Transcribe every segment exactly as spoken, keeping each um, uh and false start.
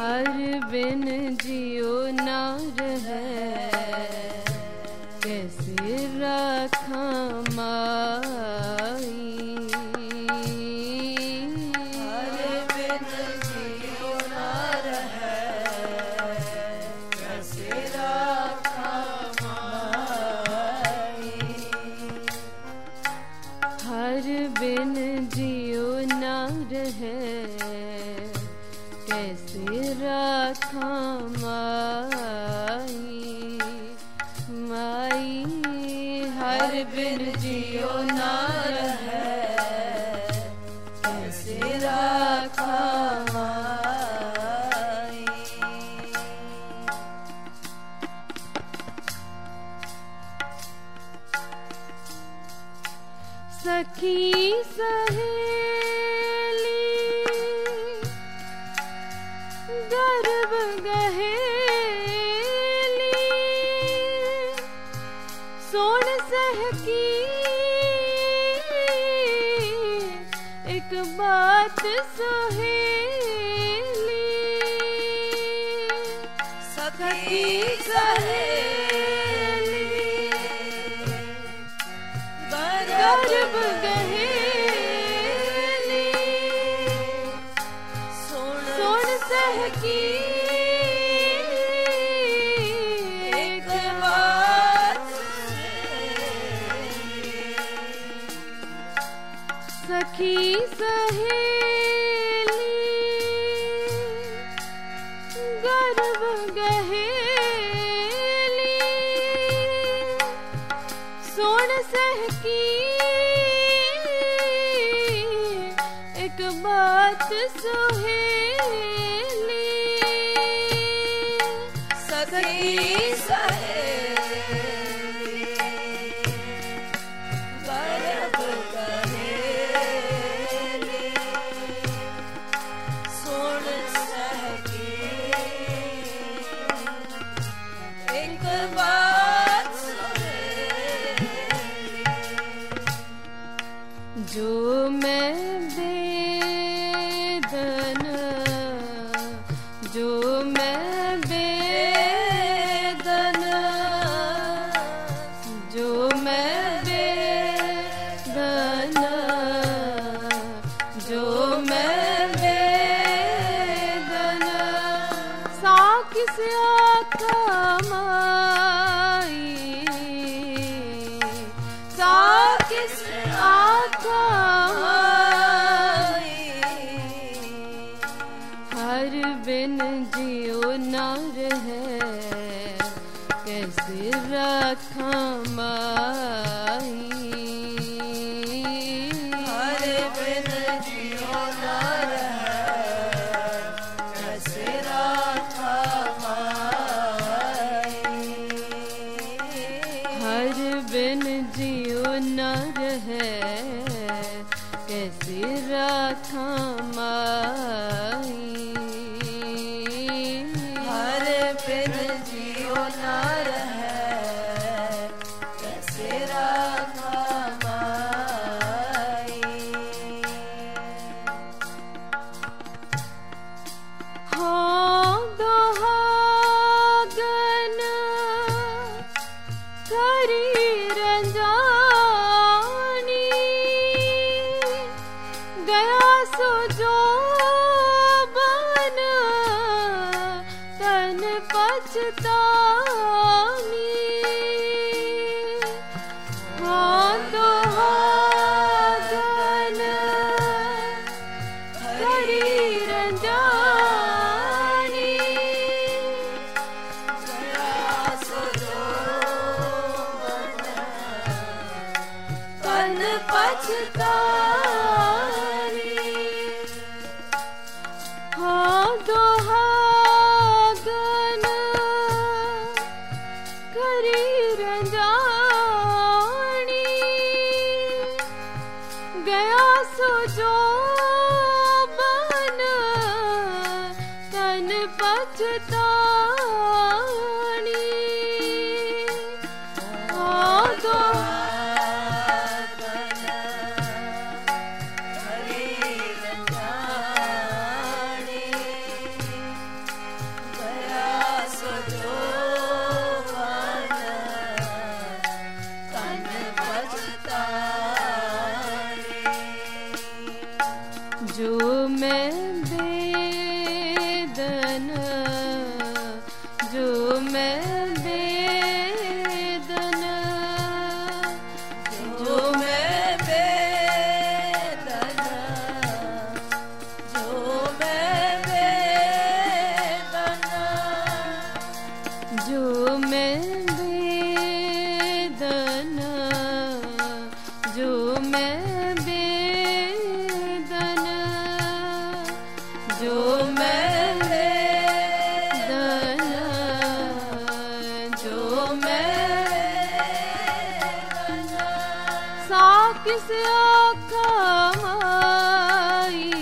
हर बिन जियो ना रहे, कैसे रखा माई। हर बिन जियो ना रहे, कैसे रखा माई। हर बिन जियो ना रहे, कैसे रखा माई। माई हर बिन जियो ना रहे, कैसे रखा माई। सखी सहेली गर्भ गहेली, सोन सहकी एक बात सुहेली। सखी सहेली गर्भ गहेली, सोन सोन सहकी एक बात सखी सहेली गर्भ गहेली, सोन सहकी एक बात सुहेली। सखी सहेली गर्भ गहेली, सोन सहकी एक बात सुहेली। जो मैं बेदन, जो मैं बेदन, जो मैं बेदन, जो मैं बेदन, साखी से आका माई, साखी से आका माई। हर बिन जियो ना रहे, कैसे रखा माई। हर बिन जियो ना रहे, कैसे रखा माई। हर बिन जियो ना रहे, कैसे रखा माई। हर बिन जियो ना रहे, कैसे रखा माई। हाँ दोहागन करी रंजानी, गया सो जो बन तन पछतानी। हाँ दोहागन करी रंजानी, तन पछतानी। हाँ दोहागन करी रंजानी, गया सो जो बन तन पछतानी। हाँ दोहागन करी रंजानी, जो मैं बेदन, जो मैं बेदन, जो मैं बेदन, जो मैं बेदन, जो मैं बेदन, जो मैं बेदन, जो मैं साकी से आँखा माई,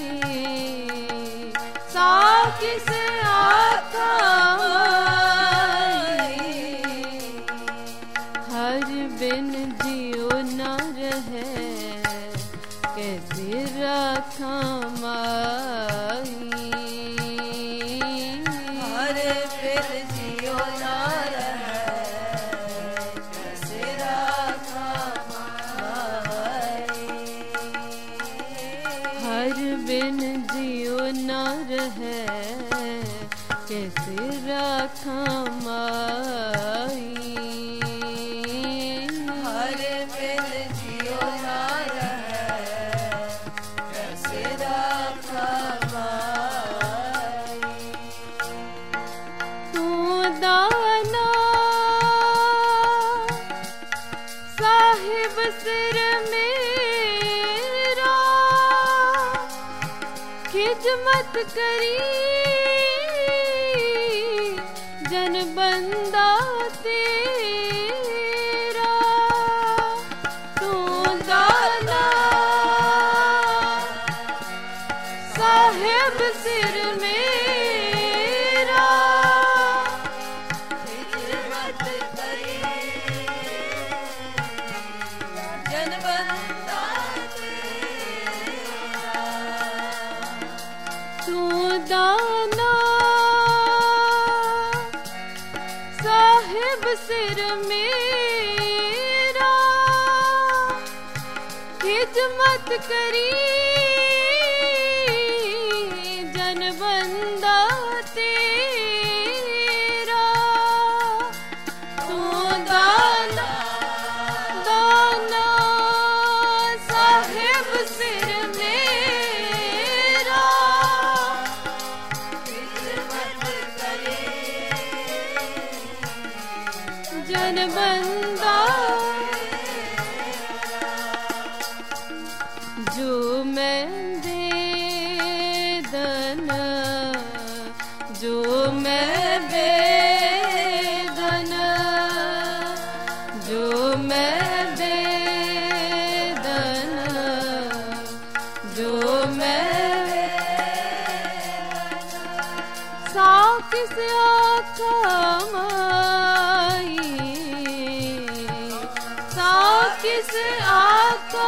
साकी से आँखा माई, हर बिन जियो न रहे कैसे रखा माई, हर बिन जियो न रहे कैसे रखा माई, हर बिन जियो न रहे कैसे रखा माई, हर बिन जियो न रहे कैसे रखा माई, तू दाना साहिब सिर मेरा, खिदमत करी जन बंदा तेरा, तू दाना साहिब सिर मेरा, खिदमत करी जन बंदा तेरा, तू दाना साहिब सिर मेरा, खिदमत करी जन बंदा तेरा, तू दाना दाना साहिब सिर मेरा, खिदमत करी जन बंदा, जो मैं बेदन, जो मैं बेदन, जो मैं बेदन, जो मैं साकी से आँखा माई, साकी से आँखा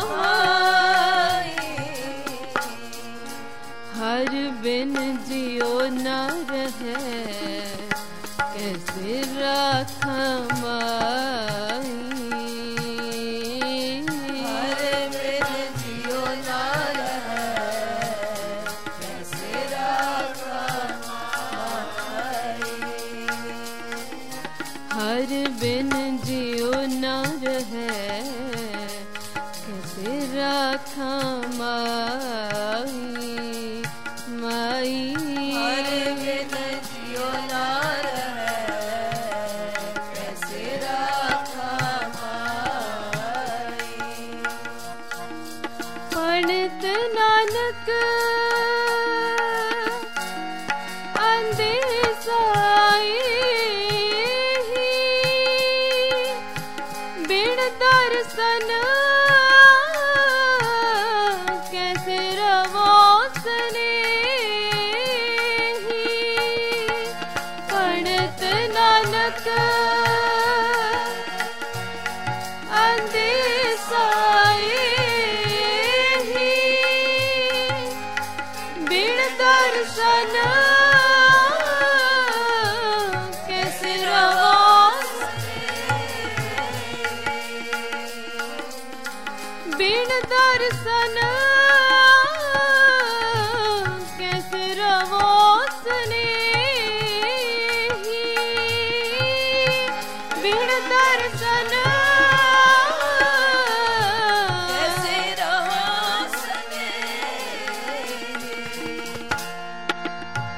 माई, हर बिन जियो न रहे कैसे रखा माई, हर बिन जियो न रहे कैसे रखा माई, हर बिन जियो न रहे कैसे रखा माई, माई, हर बिन जियो न रहे कैसे रखा माई, पंडित नानक अंदेसाई,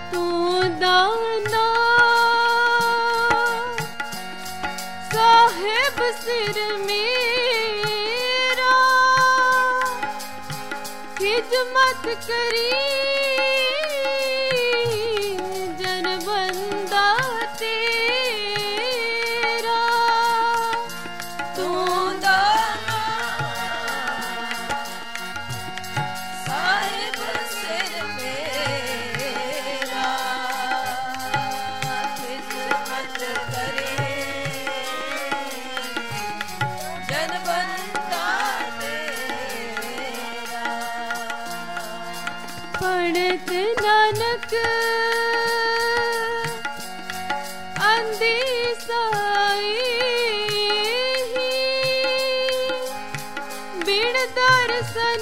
तू दाना साहिब सिर मेरा खिदमत करी जन बंदा तेरा। तू दाना साहिब सिर मेरा खिदमत करे जन बंदा तेरा। पढ़त नानक अंधी साई बिन दर्शन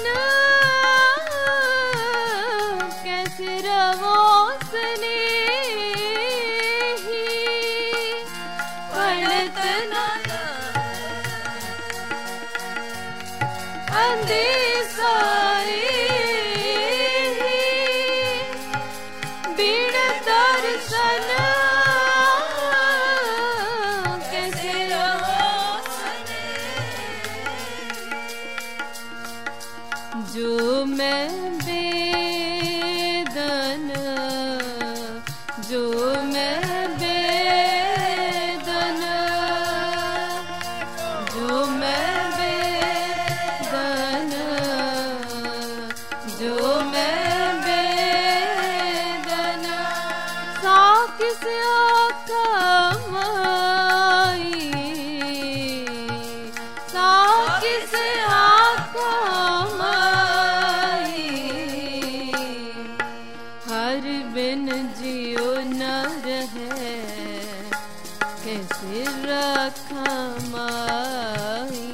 कैसे रवो स्नेही। पढ़त नानक अंधी साई बिन दर्शन कैसे रवो जो मैं बेदन जो मैं बेदन जो मैं बेदन जो मैं बेदन साकिस आकमाई साकिस आकमाई हर बिन जियो न रहे कैसे रखा माई।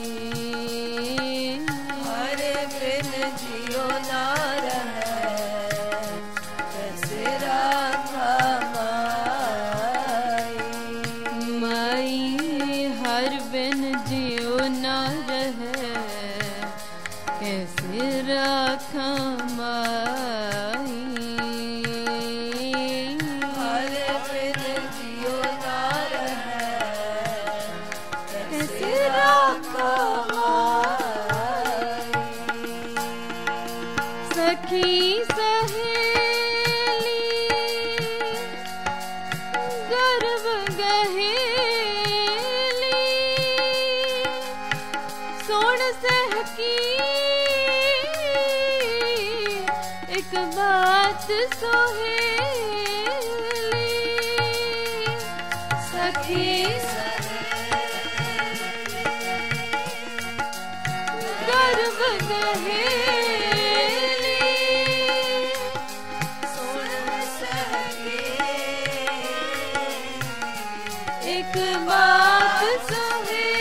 हर बिन जियो ना रहे कैसे राखा माई। माई हर बिन जियो न रहे कैसे रखा माई। हर बिन जियो ना रहे कैसे राखा माई। सखी सहेली गर्व गहेली सोन सहकी एक बात सोहेली। सखी गर्व गहेली सोन सहके एक बात सोहे।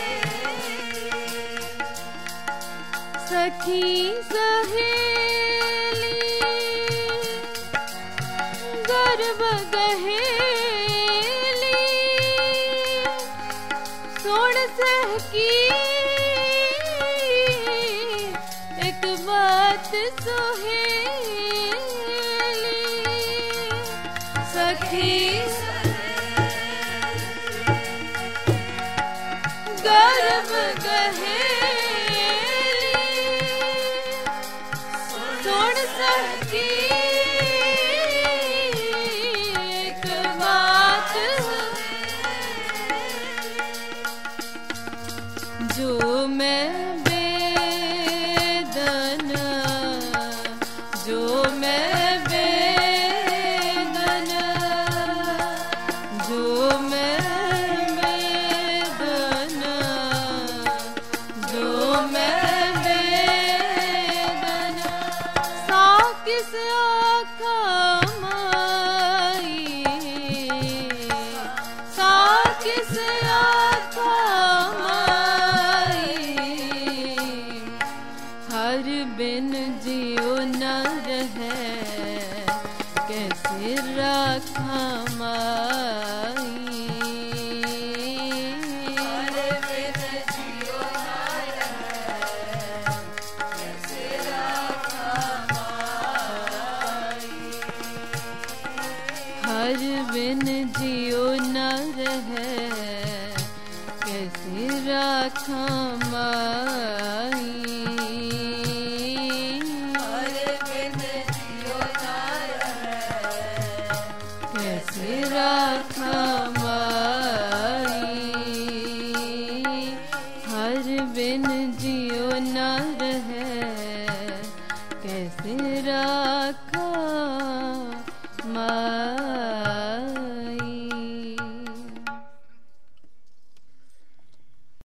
सखी सहेली गर्व गहेली सोन सहकी एक बात सोहेली। सखी गर्व गहेली सोन सहकी एक बात जो मैं बेदन जो मैं बेदन जो मैं बेदन जो मैं बेदन साकिस आकमाई साकिस आकमाई हर बिन जियो न रहे कैसे रखा माई। हर बिन जियो ना रहे कैसे राखा माई। हर बिन जियो न रहे, कैसे राखा माई। हर बिन जियो न रहे, कैसे राखा माई। हर बिन जियो न रहे, कैसे राखा